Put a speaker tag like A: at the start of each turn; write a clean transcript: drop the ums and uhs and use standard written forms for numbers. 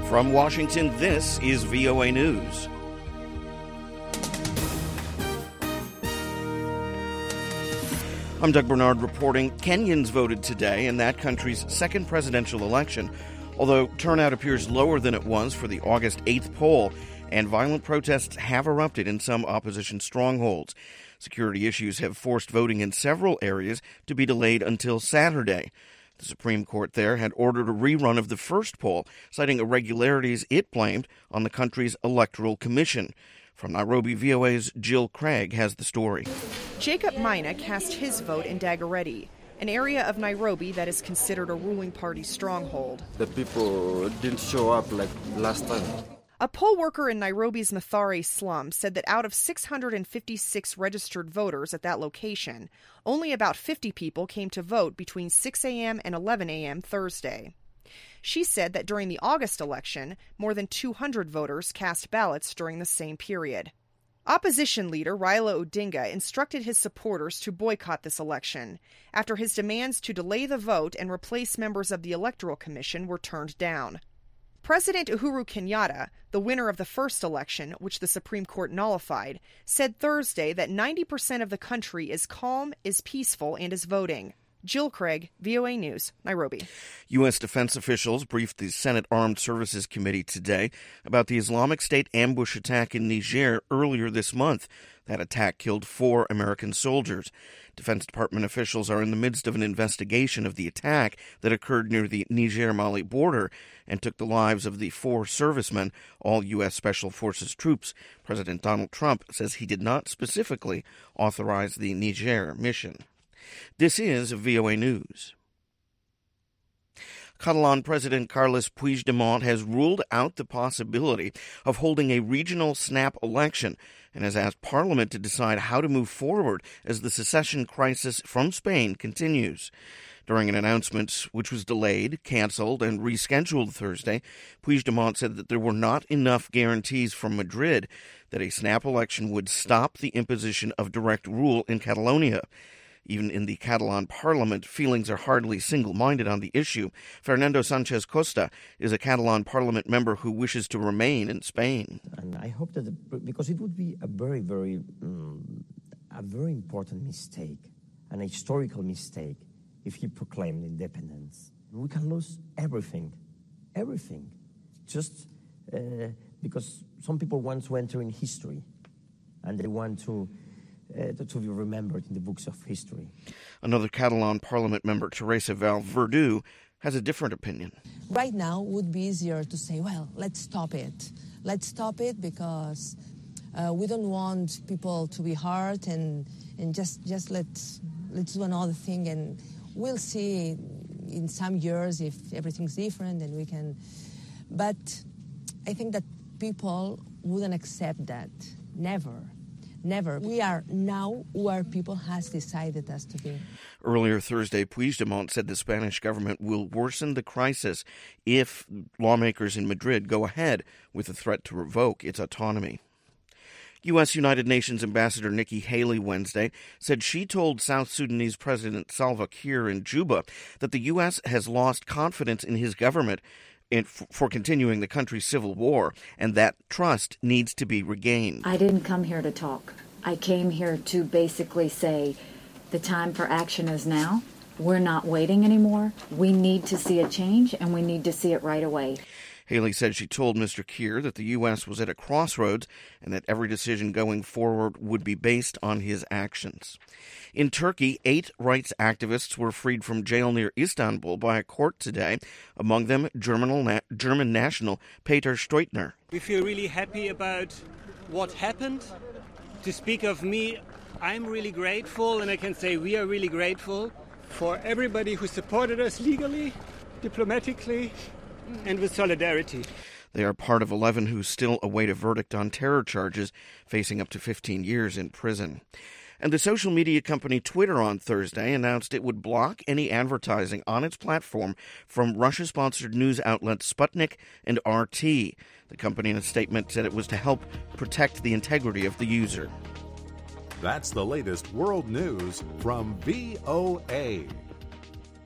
A: From Washington, this is VOA News. I'm Doug Bernard reporting. Kenyans voted today in that country's second presidential election, although turnout appears lower than it was for the August 8th poll, and violent protests have erupted in some opposition strongholds. Security issues have forced voting in several areas to be delayed until Saturday. The Supreme Court there had ordered a rerun of the first poll, citing irregularities it blamed on the country's electoral commission. From Nairobi, VOA's Jill Craig has the story.
B: Jacob Maina cast his vote in Dagoretti, an area of Nairobi that is considered a ruling party stronghold.
C: The people didn't show up like last time.
B: A poll worker in Nairobi's Mathare slum said that out of 656 registered voters at that location, only about 50 people came to vote between 6 a.m. and 11 a.m. Thursday. She said that during the August election, more than 200 voters cast ballots during the same period. Opposition leader Raila Odinga instructed his supporters to boycott this election after his demands to delay the vote and replace members of the Electoral Commission were turned down. President Uhuru Kenyatta, the winner of the first election, which the Supreme Court nullified, said Thursday that 90% of the country is calm, is peaceful, and is voting. Jill Craig, VOA News, Nairobi.
A: U.S. defense officials briefed the Senate Armed Services Committee today about the Islamic State ambush attack in Niger earlier this month. That attack killed 4 American soldiers. Defense Department officials are in the midst of an investigation of the attack that occurred near the Niger-Mali border and took the lives of the 4 servicemen, all U.S. Special Forces troops. President Donald Trump says he did not specifically authorize the Niger mission. This is VOA News. Catalan President Carles Puigdemont has ruled out the possibility of holding a regional snap election and has asked Parliament to decide how to move forward as the secession crisis from Spain continues. During an announcement which was delayed, canceled, and rescheduled Thursday, Puigdemont said that there were not enough guarantees from Madrid that a snap election would stop the imposition of direct rule in Catalonia. Even in the Catalan parliament, feelings are hardly single-minded on the issue. Fernando Sanchez Costa is a Catalan parliament member who wishes to remain in Spain.
D: And I hope that, because it would be a very, very important mistake, an historical mistake, if he proclaimed independence. We can lose everything, just because some people want to enter in history, and they want to be remembered in the books of history.
A: Another Catalan parliament member, Teresa Vallverdú, has a different opinion.
E: Right now it would be easier to say, well, let's stop it. Let's stop it because we don't want people to be hurt and just let's do another thing, and we'll see in some years if everything's different and we can. But I think that people wouldn't accept that. Never. We are now where people has decided us to be.
A: Earlier Thursday, Puigdemont said the Spanish government will worsen the crisis if lawmakers in Madrid go ahead with the threat to revoke its autonomy. U.S. United Nations Ambassador Nikki Haley Wednesday said she told South Sudanese President Salva Kiir in Juba that the U.S. has lost confidence in his government for continuing the country's civil war, and that trust needs to be regained.
F: I didn't come here to talk. I came here to basically say the time for action is now. We're not waiting anymore. We need to see a change, and we need to see it right away.
A: Haley said she told Mr. Kiir that the U.S. was at a crossroads and that every decision going forward would be based on his actions. In Turkey, 8 rights activists were freed from jail near Istanbul by a court today, among them German national Peter Steutner.
G: We feel really happy about what happened. To speak of me, I'm really grateful, and I can say we are really grateful for everybody who supported us legally, diplomatically, and with solidarity.
A: They are part of 11 who still await a verdict on terror charges, facing up to 15 years in prison. And the social media company Twitter on Thursday announced it would block any advertising on its platform from Russia-sponsored news outlets Sputnik and RT. The company in a statement said it was to help protect the integrity of the user.
H: That's the latest world news from VOA.